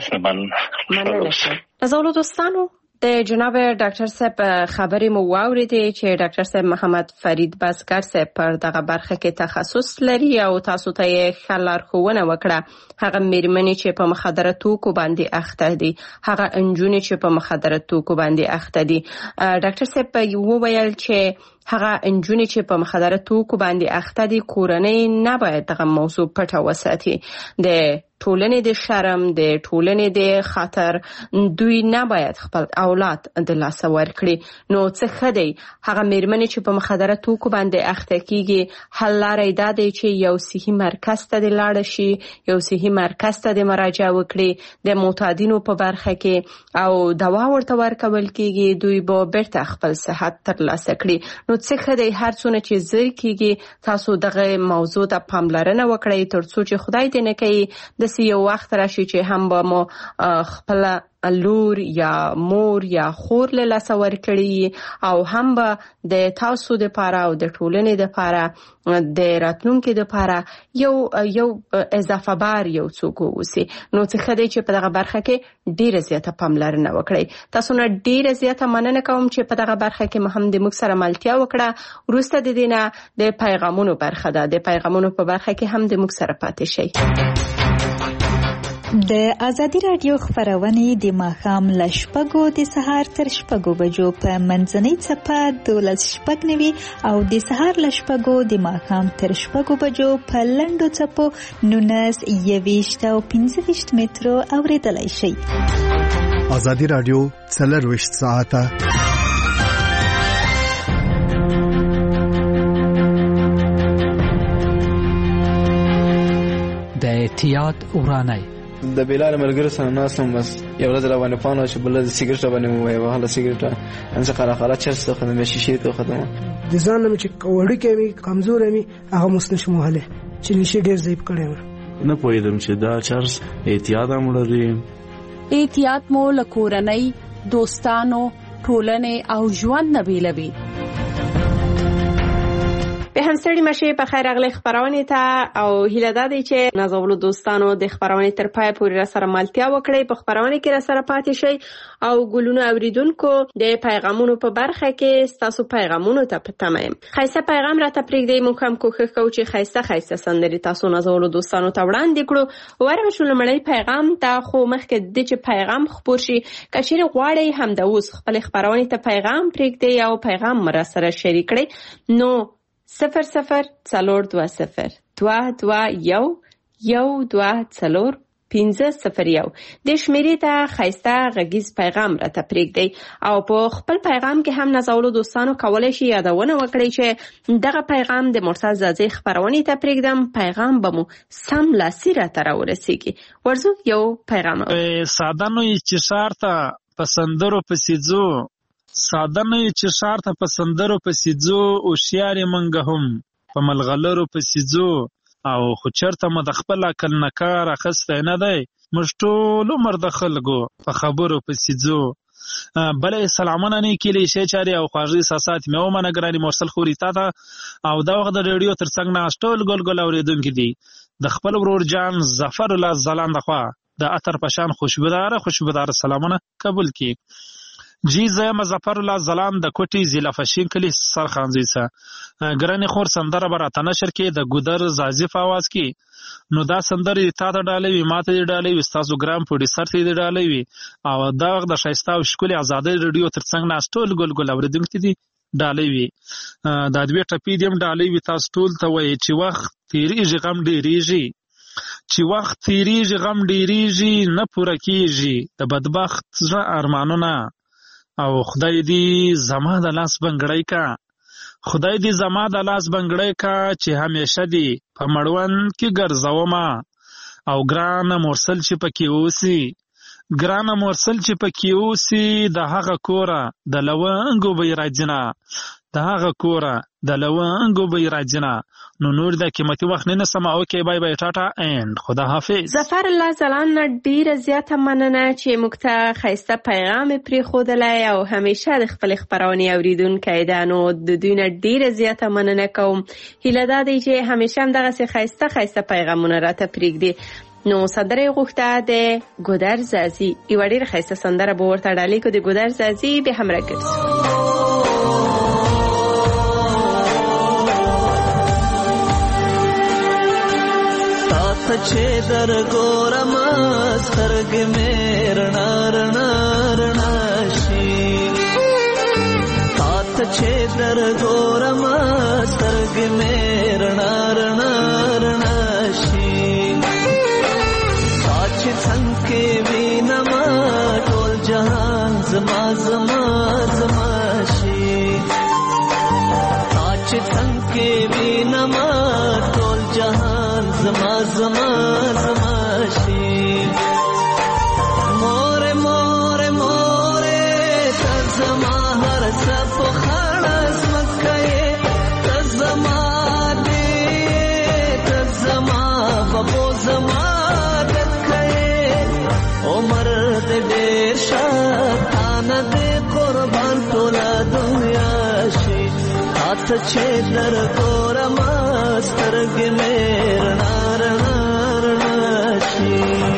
مننه زولو دوستانو د جناب ډاکټر صاحب خبرې مو واوریدې چې ډاکټر صاحب محمد فرید بازګر صاحب پر دغه برخه کې تخصص لري او تاسو ته یې لارښوونه وکړه هغه میرمنې چې په مخدراتو کو باندې اخته دي هغه انجونې چې په مخدراتو کو باندې اخته دي ډاکټر صاحب یو ویل چې هغه انجونې چې په مخدراتو کو باندې اخته دي کورنۍ نه باید دغه موضوع پټه وساتي د ټولنې د شرم د ټولنې د خطر دوی نه باید خپل اولاد د لاس ورکړي نو څه خدای هغه میرمنې چې په مخدراتو کو باندې اخته کیږي حل لارې دا دی چې یو صحي مرکز ته لاړ شي یو صحي مرکز ته مراجعه وکړي د معتادینو په برخه کې او دوا ورته ورکول کیږي دوی به بیرته خپل صحت ترلاسه کړي نو څه خدای هر څونه چې زر کیږي تاسو دغه موضوع ته پاملرنه وکړئ ترڅو چې خدای دې نه کوي د داسې یو وخت راشي چې هم به مو خپل لور یا مور یا خور له لاسه ورکړي او هم به د تاسو د لپاره او د ټولنې د لپاره د راتلونکي د لپاره یو اضافه بار یو څوک ووسی. نو څه خدای چې په دغه برخه کې ډیره زیاته پاملرنه وکړي. تاسو نه ډیره زیاته مننه کوم چې په دغه برخه کې مهم د موږ سره ملتیا وکړه. وروسته د دینه د پیغامونو برخه ده. د پیغامونو په برخه کې هم د موږ سره پاتې شئ. د ازادي رادیو خبرونه د ماښام له 6 د سهار تر 6 بجو په منځنۍ څپه 12:09 او د سهار له 6 د ماښام تر 6 بجو په لنډو څپو 19 او 15 مترو اوریدلای شئ. ازادي رادیو 24 ساعته د احتیاط ورانای د بلال ملګری سره ناسم بس یو ورځ روانه پانو چې بل سیګریټ باندې وای وهله سیګریټ ان څه قره چرس ته خدمت شیشه ته خدمت د ځان نه چې وړي کې کمزور مې هغه مسنه مهاله چې نشي ډیر زیب کړم نه پوهیدم چې دا چرس احتیاط هم لري. احتیاط مو لکورنۍ دوستانو ټولنې او ژوند نه بیلوي. به هم ستړي مشه په خیر اغلی خبرونه ته او هیله ده چې نازولو دوستانو د خبرونه تر پای پورې را سره ملتیا وکړي. په خبرونه کې را سره پاتې شي او ګلونو اوریدونکو د پیغامونو په برخه کې تاسو پیغامونو ته پتمایم. خیسه پیغام را ته پرېږدئ. موږ هم کوښښ کوو چې خیسه سندري تاسو نازولو دوستانو ته وړاندې کړو. ورغشو لمړی پیغام ته خو مخکې د چې پیغام خبر شي کچېر غواړئ هم د اوس خپل خبرونه ته پیغام پرېږدئ او پیغام را سره شریک کړئ. نو 004020 221 124 501 د شمیرې ته خیسته غږیز پیغام را ته پرېږدئ او په خپل پیغام کې هم نازولو دوستانو کولی شي یادونه وکړئ چې دغه پیغام د مرتضی زازي خبرونې ته پرېږدم. پیغام به مو سم لاسي را ته راورسیږي. ورځو یو پیغام ساده نو چې ښار ته په سندرو پسې ځو ساده نه چې ښار ته په سندرو پسې ځو هوښیارې موږ هم په ملغلرو پسې ځو او خو چېرته مو د خپل عقل نه کار اخیستی نه دی موږ ټول عمر د خلکو په خبرو پسې ځو. بله سلامونه نیکې لیشې چارې او خواږه احساسات مې ومنه ګرانې مرسل خوري تا ته او دا وخت د ریډیو تر څنګ ناست ټول ګل ګل اورېدونکي دي. د خپل ورور جان ظفر الله ځلانده خوا د عطر په شان خوشبوداره سلامونه قبول کړي. جی زه ظفر الله ځلان د کوټي ضلع فشین کلی سرخانزوی څخه ګرانې خور سندره به راته نشر کې د ګودر زازي په اواز کې. نو دا سندرې تا ته ډالۍ وي ما ته دې ډالۍ وي ستاسو ګرام پروډیوسر ته دې ډالۍ وي او دا وخت د ښایسته او ښکلې ازادۍ ریډیو تر څنګ ناست ټول ګل ګل اورېدونکي دي ډالۍ وي. دا دوې ټپې دې هم ډالۍ وي تاسو ټول ته وایي چې وخت تېرېږي غم ډېرېږي چې وخت تېرېږي غم ډېرېږي نه پوره کېږي د بدبخت زړه ارمانونه او خدای دې زما د لاس بنګړی کا چې همیشه دې په مړوند کې ګرځومه او ګرانه مرسل چې پکې اوسي د هغه کوره د لونګو به راځنه نو نور د قیمتي وخت نه سم او کې بای بای ټاټا اند خدا حافظ. ظفر الله ځلان ډیره زیاته مننه چې موږ ته خیسته پیغام پرې خودلای او همیشه د خپل خبرونه اوریدونکو ده. نو د دوی نه ډیره زیاته مننه کوم. هیله ده چې همیشه هم دغه خیسته پیغامونه راته پرېږدي. نو سندره غوښته د ګودر زازي یو ډیره خیسته سندره به ورته ډالۍ کو د ګودر زازي به هم راګرځي. چې در ګورم سترګې مې رڼا رڼا رڼا شي تا ته چې در ګورم سترګې مې رڼا رڼا رڼا شي تا چې څنګه وینم ټول جهان زما زما زما شي تا چې څنګه وینم ټول جهان زما زما زما شي مور مور مور ته زما هر څه په خړس مکه ته زما دې ته زما په زما د ته چې در ګورم سترګې مې رڼا رڼا رڼا شي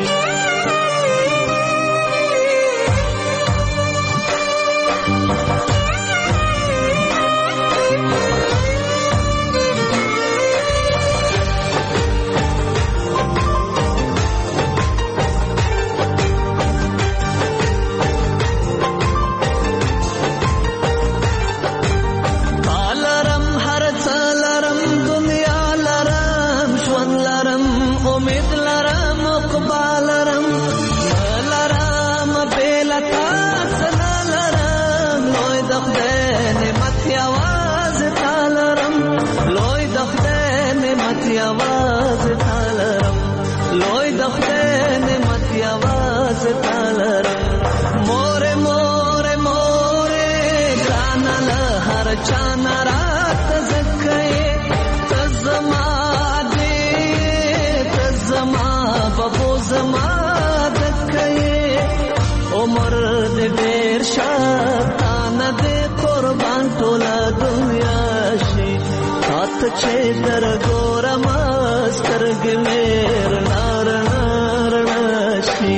چې در ګورم سترګې مې رڼا رڼا رڼا شي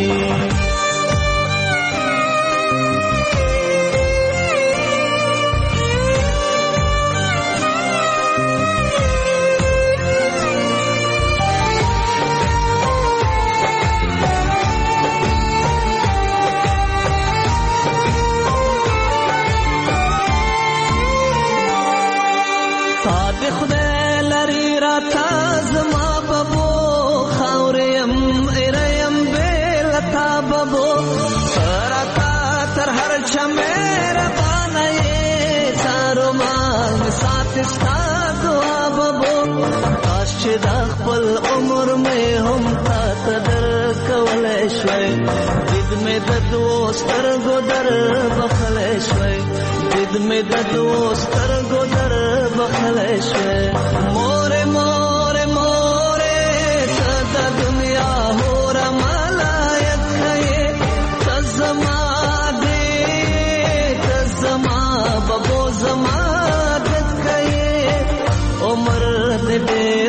دا خپل عمر مې هم تا ته درکولی شوی دید مې د دوو سترګو در بخلی شوی دید مې د دوو سترګو در بخلی شوی مورې مورې مورې ته د دنیا هوره ملایک یې ته زما دې ته زما ببو زما دکه یې عمر دې ډېر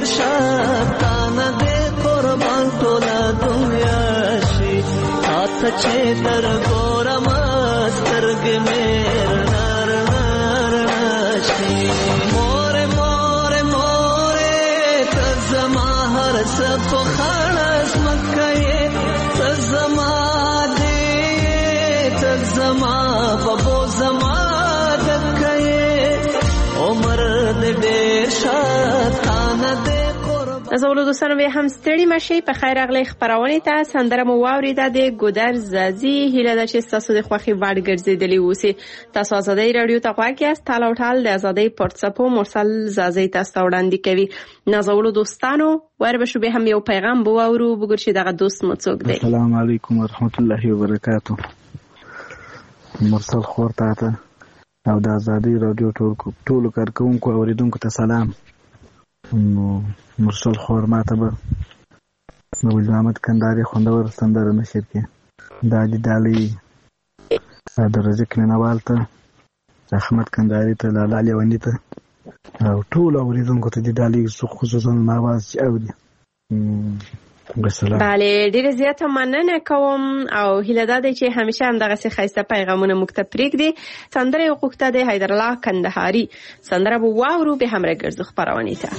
شاتانه دې قربان ټوله دنیا شي تا چې در ګورم سترګې مې رڼا رڼا رڼا شي مورې مورې مورې ته زما هر څه په خړه ځمکه یې ته زما دې ته زما ببو زما دکه یې عمر دې ډېر شاتانه دې نازولو دوستانو به هم ستړي مشي په خیر اغلی خبرونه ته سندره مو واوریده د ګودر زازي هیله ده چې تاسو د خوخي وړ ګرځیدلی اوسئ تاسو آزادۍ رادیو ته غواړئ چې تاسو ټال د آزادۍ پورتسپو مرسل زازي تاسو وړاندې کوي نازولو دوستانو ور به شو به هم یو پیغام بو اورو وګور چې دغه دوست مو څوک دی السلام علیکم ورحمت الله وبرکاتہ مرسل خور ته او د آزادۍ رادیو ټول کارکونکو اوریدونکو ته سلام مرسل خور ماته به د ولی محمد کندهاري خوندور سندره نشر کړي دا د ډالۍ د رزق مینوال ته احمد کندهاري ته لاله لیوني ته او ټول اوریدونکو ته د ډالۍ خصوصا ماواز چې اوري بله ډیره زیاته مننه کوم او هیله ده چې همیشه هم دغه څه ښایسته پیغامونه موږ ته پرېږدي سندره یې غوښته د حیدرالله کندهاري سندره به واورو به هم راګرځو خپرونې ته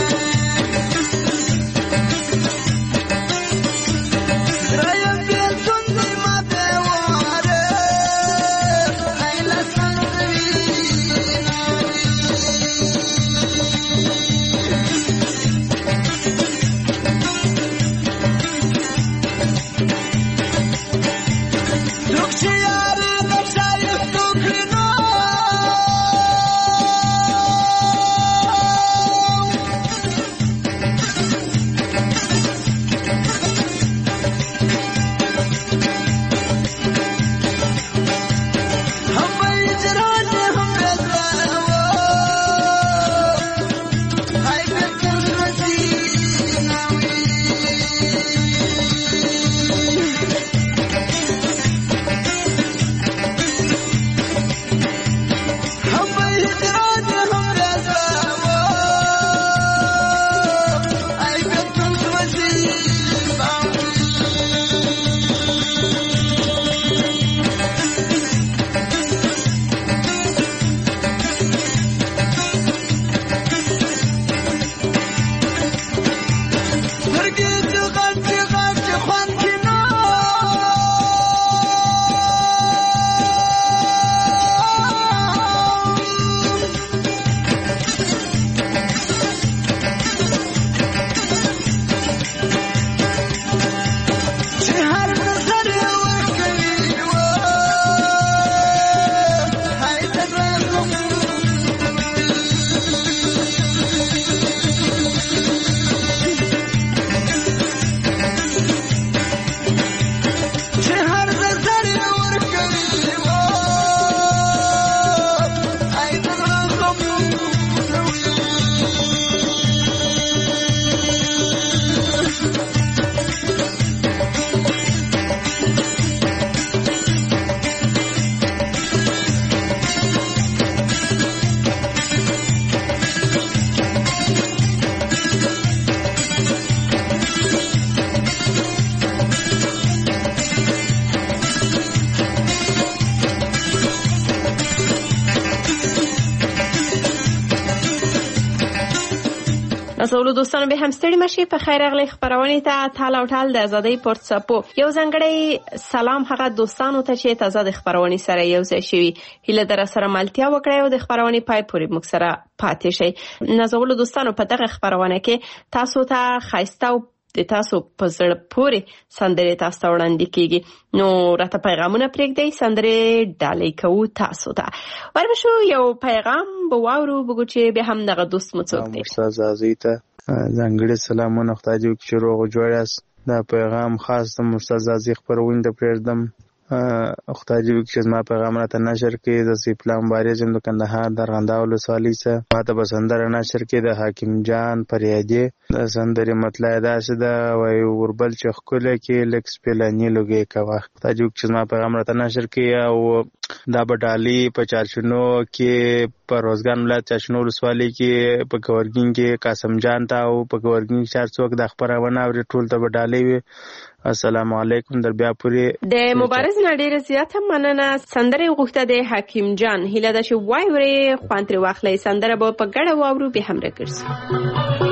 Raya نازولو دوستانو به هم ستړي مشي په خیر اغلی خبرونه ته تال او ټال د ازادۍ پورتسپو یو ځانګړی سلام هغه دوستانو ته چې تازه د خبرونه سره یو ځای شوي هله در سره ملتیا وکړئ او د خبرونه پای پورې موږ سره پاتې شئ. نازولو دوستانو په دغه خبرونه کې تاسو ته خایسته او د تاسو په زړه پورې سندرې تاسو ته وړاندې کیږي نو راته پیغامونه پرېږدئ سندرې ډالۍ کوو تاسو ته. وربشو یو پیغام به واورو بګو چې به هم دغه دوست مو څوک دی. استاد عزیز ته ځانګړي سلامونه خدای دې وکړي چې روغ جوړ یاست. دا پیغام خاص د استاد عزیز خبرونه ته پرېږدم. خدای دې وکړي چې زما پیغام راته نشر کړي. د سیپلا مبارز د کندهار د ارغنداو ولسوالۍ څخه ماته به سندره نشر کړي د حکیم جان فریادي. د سندرې مطلع داسې ده وایي وربل چې ښکلی کې لږ سپېلني لوګی کوه. خدای دې وکړي چې زما پیغام راته نشر کړي. او دا به ډالۍ په چارشنو کې په روزګان ولایت چارشنو ولسوالۍ کې په ګورګین کې قاسم جان ته او په ګورګین کې هر څوک د خبرونه اوري ټول ته به ډالۍ وي. السلام علیکم در بیا پورې د مبارز نه ډیره زیاته مننه. سندره غوښته د حکیم جان هیله ده چې وای ورې خوان ترې واخلئ. سندره به په ګډه واورو به هم راګرځو.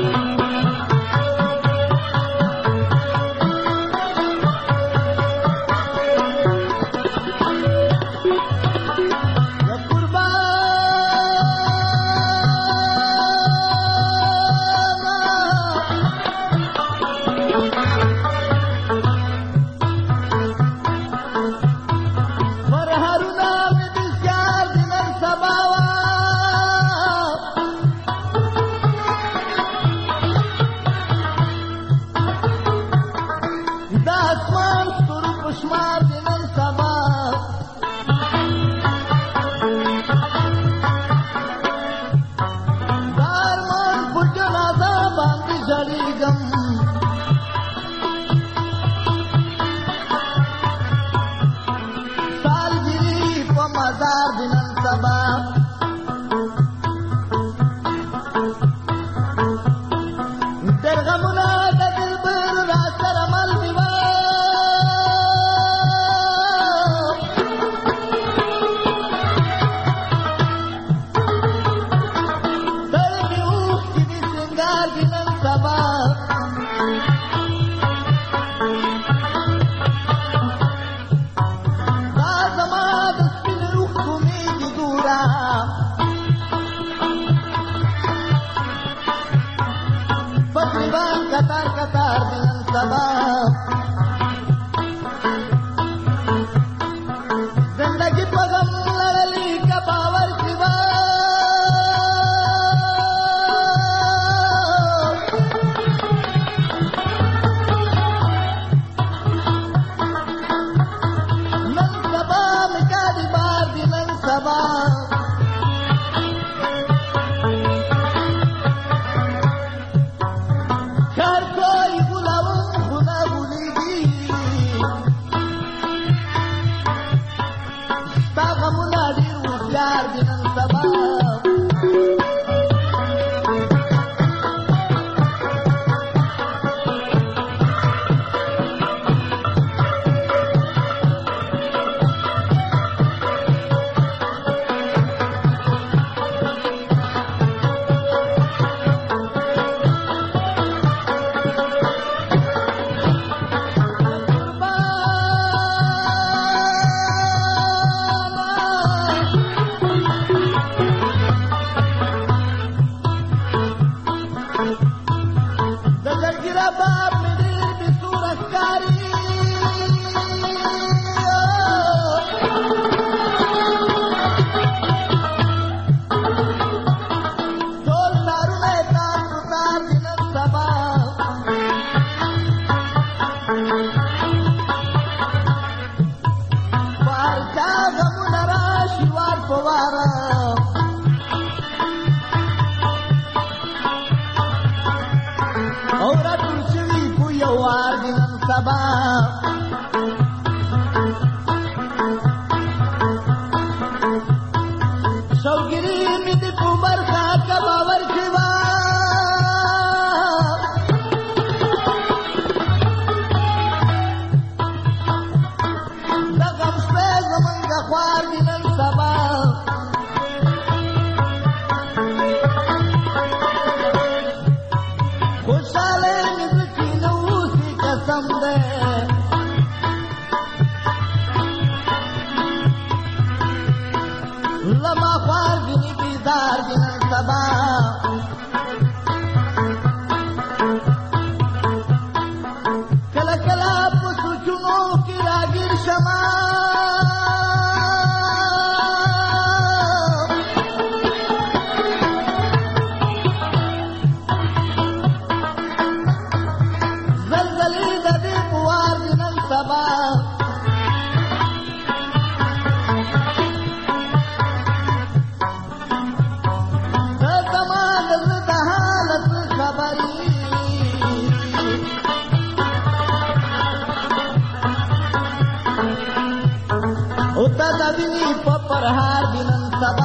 پرهار دینن سبا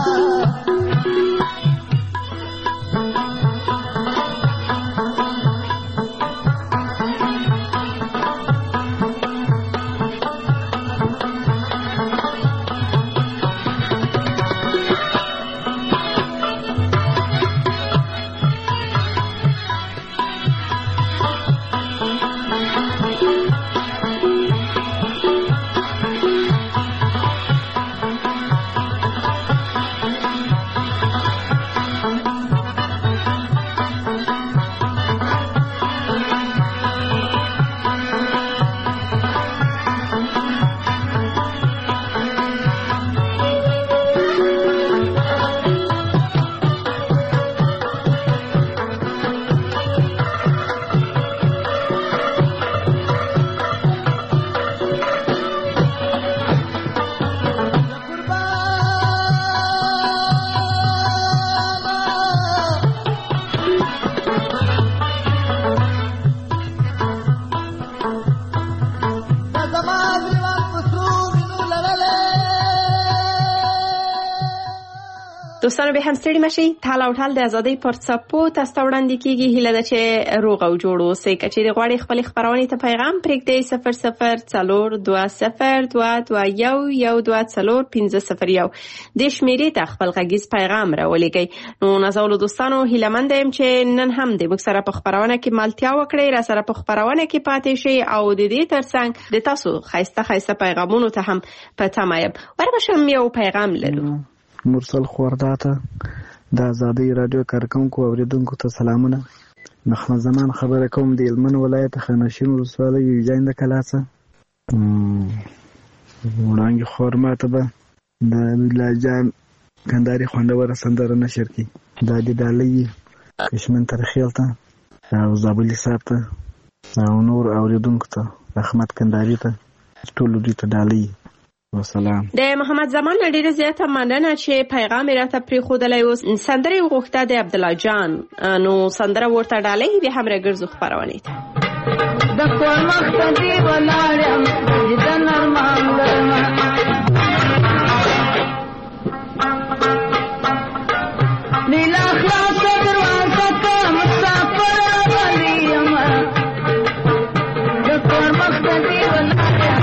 دوستانو به هم ستړي مشي. تال او ټال د ازادۍ پر څپو تاسو وړاندې کیږي. هیله ده چې روغ او جوړ اوسئ. که چیرې غواړئ خپلې خپرونې ته پیغام پرېږدئ 0042022112401501 د شمیرې ته خپل غږیز پیغام راولېږئ. نو نازولو دوستانو هیلهمند یم چې نن هم د موږ سره په خپرونه کې ملتیا وکړئ، را سره په خپرونه کې پاتې شئ او د دې ترڅنګ د تاسو ښایسته پیغامونو ته هم په تمه یم. وربشم یو پیغام لرو. مرسل خورداته د ازادۍ رادیو کارکونکو اوریدونکو ته سلامونه. محمد زمان خبره کوم د هلمند ولایت خانشین ولسوالۍ یوجاند کلاسه. وړاندې خور ماته به د الله جان کنداري خوندوره سندره نشر کړي. دا د ډالۍ کشمن ترخیل ته او زابلي صاحب ته او نور اوریدونکو ته احمد کنداري ته ټول دوی ته ډالۍ وسلام. د محمد زمان ډیره زیاته مننه چې پیغام راته پرېښودلی و. سندره غوښته د عبدالله جان، نو سندره ورته ډالۍ به هم راګرځو خپرونې ته. د کور مخ ته دی ولاړم د نرمان لرمه نیلا خلاصه دروازه که مسافر راغلی یم د کور مخ ته دی ولاړم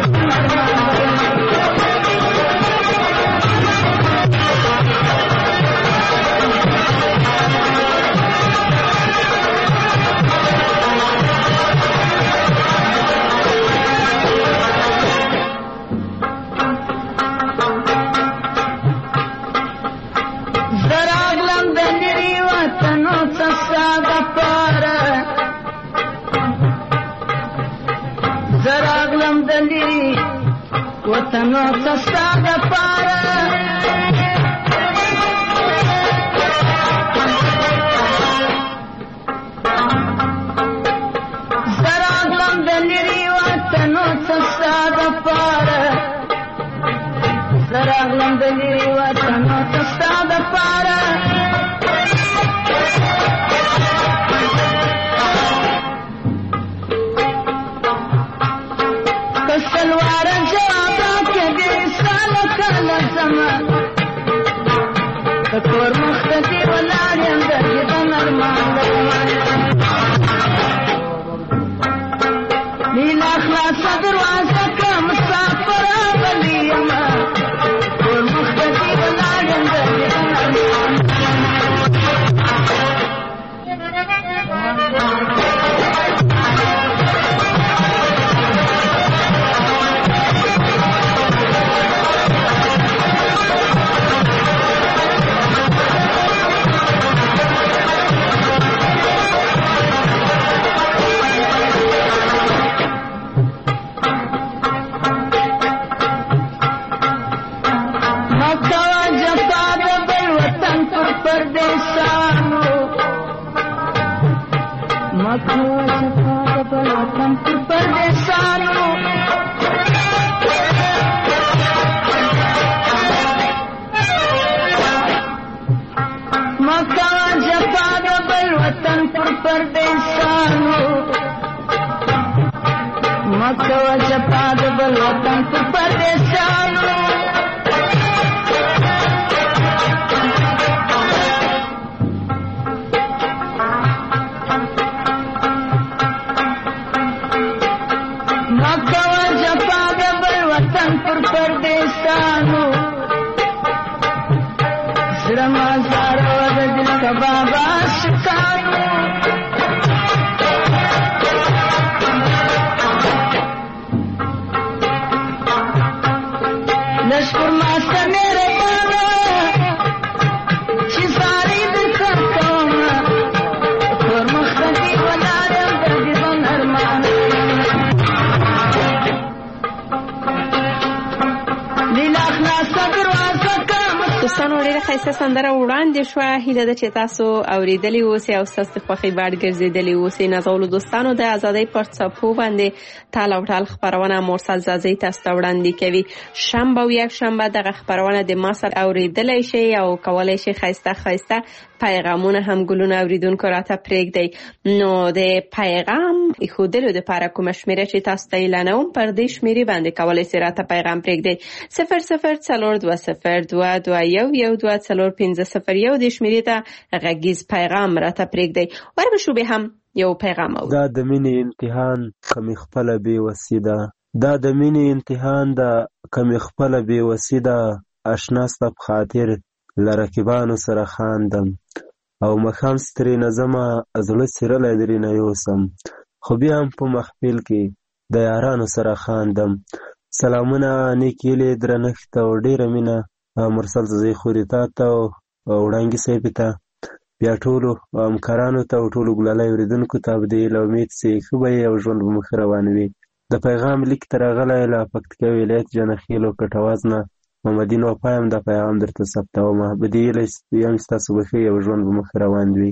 وطنو سستا د پاره زراغلم د لري وطنو سستا د پاره زراغلم د لري وطنو سستا د پاره کسلوار کور مختفی ولاریم درگی بنرمان نیلا خلاصه دروازه که مسافر آغلیم کور مختفی ولاریم درگی بنرمان نو ډیره ښایسته سندره وړاندې شوه. هیله ده چې تاسو اوریدلې اوسئ او ستاسو د خوښې وړ ګرځېدلې اوسئ. نازولو دوستانو د ازادۍ پر څپو باندې تال او ټال خپرونه مرسل زازۍ تاسو ته وړاندې کوي. شنبه او یکشنبه دغه خپرونه د ما سره اوریدلی شئ او کولی شئ ښایسته پیغامونه هم ګلونه اوریدونکو راته پرېږدئ. نو د پیغام ایښودلو دپاره کومه شمېره چې تاسو ته اعلانوم پر دې شمېرې باندې کولی شئ راته پیغام پرېږدئ. 004202211240 دې شمېرې ته غږیز پیغام راته پرېږدئ. وربشو به هم یو پیغام او دا د مینې امتحان کمی خپله بې وسي ده. دا د مینې امتحان ده کمی خپله بې وسي ده. اشنا ستا په خاطر له رقیبانو سره خاندم او مخام سترې نظمه زړه څیرلی درېنه یوسم خو بیا هم په محفل کې د یارانو سره خاندم. سلامونه نیک هیلې درنښت او ډېره مینه مرسل زازۍ خوري تا ته او وړانګې صاحبې ته بیا ټولو همکارانو ته او ټولو ګلالی اورېدونکو ته به د هیله امید چې ښه به یې او ژوند به مو ښه روان وي. د پیغام لیک ته راغلی له پکتیکا ولایت جانخیل او کټواز نه محمدین وفا یم. دا پیغام درته ثبتومه په دې هیله یم چې تاسو به ښه یې او ژوند به مو ښه روان وي.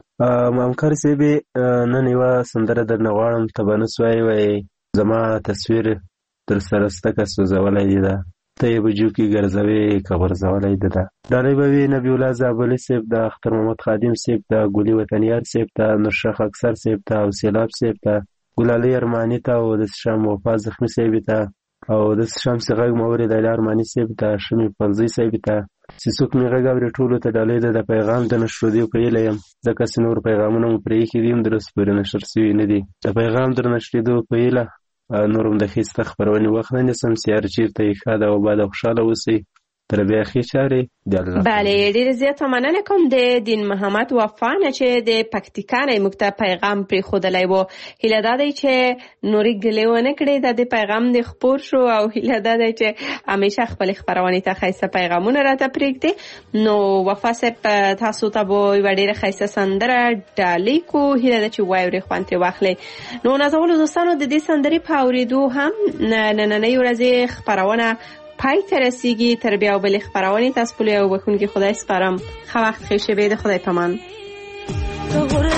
همکار صاحبې نن یوه سندره درنه غواړم. ته به نه سوای وایې زما تصویر در سره ستکه سوځولی دی ده ته یې بجو کې ګرځوې که غورځولی ده ده. ډالۍ به وي نبي الله زابلي صاحب ته، اختر محمد خادم صاحب ته، ګلي وطنیار صاحب ته، نورشاه خاکسار صاحب ته او سیلاب صاحب ته، ګلالۍ ارماني ته او د شام وفا زخمي صاحب ته او د شام چې غږ مې اورېد لیلا ارماني صاحب ته، شمې فلزۍ صاحب ته چې څوک مې غږ اوري ټولو ته ډالۍ ده. د پیغام د نشرېدو په هیله یم ځکه چې نور پیغامونه مو پرې ایښي دي هم درست پورې نشر شوي نه دي. د پیغام در نشرېدو په هیله نور هم د ښایسته خپرونې وخت نه نیسم. سیار چېرته یې ښاد او آباد او خوشحاله اوسئ. تر بیا ښې چارې د الله. بله ډېره زیاته مننه کوم د دین محمد وفا نه چې د پکتیکا نه موږ ته پیغام پرېښودلی و. هیله دا دی چې نورې ګلې ونه کړې دا د پیغام د خپور شو او هیله دا دی چې همیشه خپلې خپرونې ته ښایسته پیغامونه راته پرېږدي. نو وفا صاحب تاسو ته به یوه ډېره ښایسته سندره ډالۍ کو. هیله ده چې واورې خوند ترې واخلئ. نو نازولو دوستانو د دې سندرې په اورېدو هم نننۍ ورځې خپرونه پای ته رسیږي. تر بیا بلې خپرونې تاسو په لوی او بښونکي خدای سپارم. ښه وخت ښې شېبې د خدای په امان.